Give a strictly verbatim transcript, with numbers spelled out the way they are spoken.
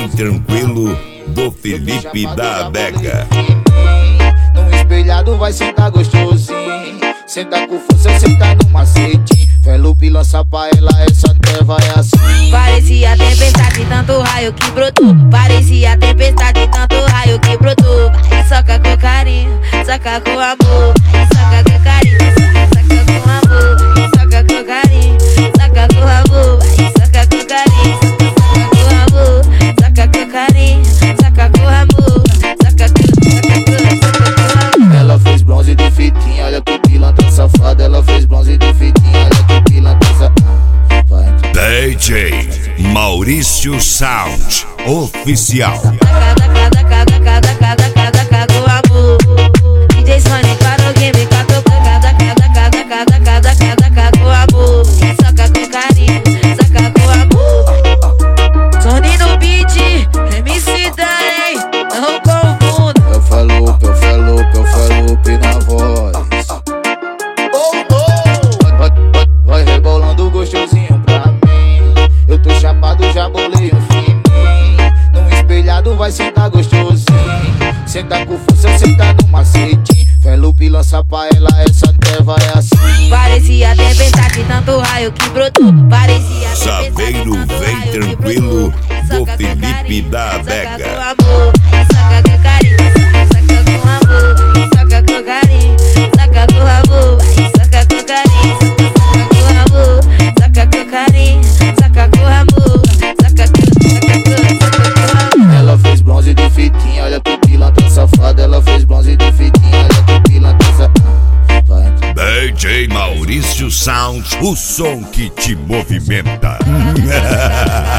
Vem Tranquilo, do Felipe da Adega. No espelhado vai sentar gostosinho, senta com força, senta no macetinho. Felupe lança pra ela, essa treva é assim. Parecia tempestade, tanto raio que brotou. Parecia tempestade, tanto raio que brotou. Vai, soca com carinho, soca com amor. Vai, soca com carinho, soca com amor. Vai, soca com carinho, soca com amor. Vai, soca com carinho, soca com amor. Soca com carinho, soca com amor. Soca com, soca com, soca com amor. Ela fez bronze de fitinha, olha que pilantra safada. Ela fez bronze de fitinha, olha que pilantra safada. D J Maurício Sound Oficial. D J Sony para o game, com amor. Soca com carinho, soca com amor. Sony no beat, M C Dani, não confunda. Eu falo, eu falo, eu falo na voz. Oh, oh. Vai, vai, vai rebolando gostosinho pra mim. Eu tô chapado, já bolei um fininho. No espelhado vai sentar gostosinho, senta com força, senta no macetinho. Felupe lança pra ela, essa treva é assim. Parecia tempestade, tanto raio que brotou. Parecia Saveiro Vem Tranquilo, do Felipe da Adega. Soca com carinho, soca com amor. Soca com carinho, soca com amor. Soca com carinho, soca com amor. Soca com carinho, soca com amor. Soca com, soca com, soca com amor. Ela fez bronze de fitinha, olha que pilantra safada. Ela fez bronze de fitinha, olha que pilantra safada. D J Maurício Sound, o som que te movimenta.